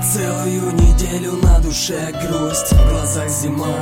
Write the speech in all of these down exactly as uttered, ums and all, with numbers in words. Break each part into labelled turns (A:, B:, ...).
A: целую неделю на душе грусть, в глазах зима.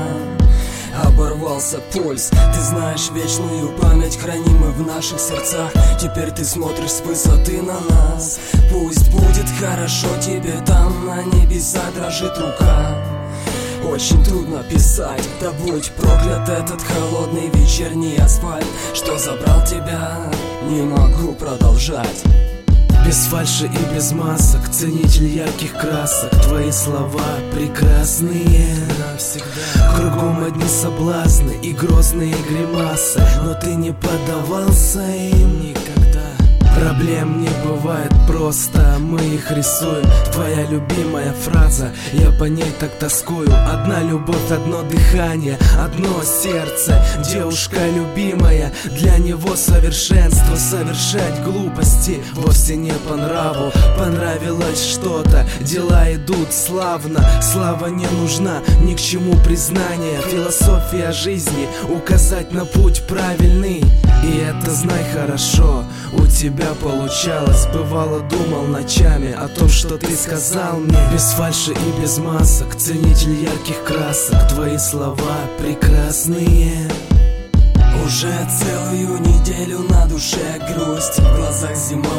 A: Оборвался пульс, ты знаешь, вечную память храним мы в наших сердцах. Теперь ты смотришь с высоты на нас. Пусть будет хорошо тебе там, на небеса дрожит рука. Очень трудно писать, да будь проклят этот холодный вечерний асфальт, что забрал тебя, не могу продолжать.
B: Без фальши и без масок, ценитель ярких красок. Твои слова прекрасные навсегда. Кругом одни соблазны и грозные гримасы, но ты не поддавался им никогда. Проблем не бывает просто, мы их рисуем. Твоя любимая фраза, я по ней так тоскую. Одна любовь, одно дыхание, одно сердце. Девушка любимая, для него совершенство. Совершать глупости вовсе не по нраву. Понравилось что-то, дела идут славно. Слава не нужна, ни к чему признание. Философия жизни, указать на путь правильный. И это знай хорошо, у тебя получалось. Бывало думал ночами о том, что ты сказал мне. Без фальши и без масок, ценитель ярких красок. Твои слова прекрасные.
A: Уже целую неделю на душе грусть, в глазах зима.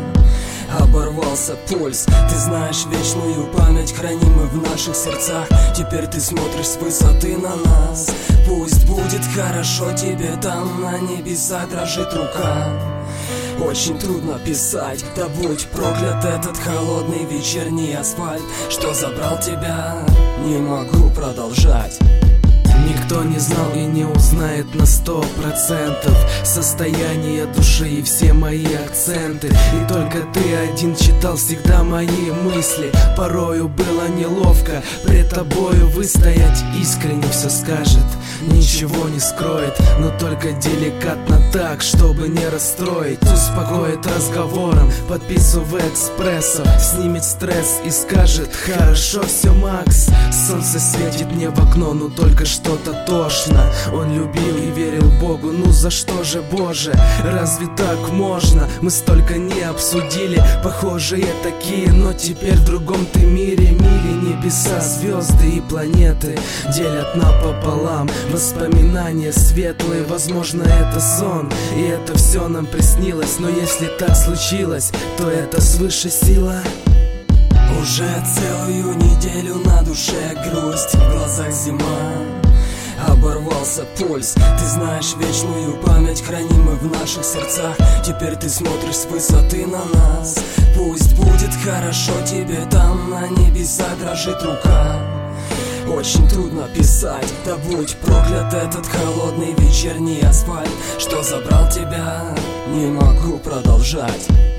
A: Оборвался пульс, ты знаешь, вечную память храним мы в наших сердцах. Теперь ты смотришь с высоты на нас. Пусть будет хорошо тебе там, на небесах дрожит рука. Очень трудно писать, да будь проклят этот холодный вечерний асфальт, что забрал тебя, не могу продолжать.
B: Никто не знал и не узнает на сто процентов состояние души и все мои акценты. И только ты один читал всегда мои мысли. Порою было неловко пред тобою выстоять. Искренне все скажет, ничего не скроет, но только деликатно так, чтобы не расстроить. Успокоит разговором, подпису в экспрессо, снимет стресс и скажет: хорошо все, Макс. Солнце светит мне в окно, но только что-то тошно. Он любил и верил Богу, ну за что же, Боже? Разве так можно? Мы столько не обсудили, похожие такие, но теперь в другом ты мире. Мили небеса, звезды и планеты делят напополам. Воспоминания светлые, возможно это сон, и это все нам приснилось. Но если так случилось, то это свыше сила.
A: Уже целую неделю на душе грусть, в глазах зима. Оборвался пульс, ты знаешь, вечную память храним мы в наших сердцах. Теперь ты смотришь с высоты на нас. Пусть будет хорошо тебе там, на небесах дрожит рука. Очень трудно писать, да будь проклят этот холодный вечерний асфальт, что забрал тебя, не могу продолжать.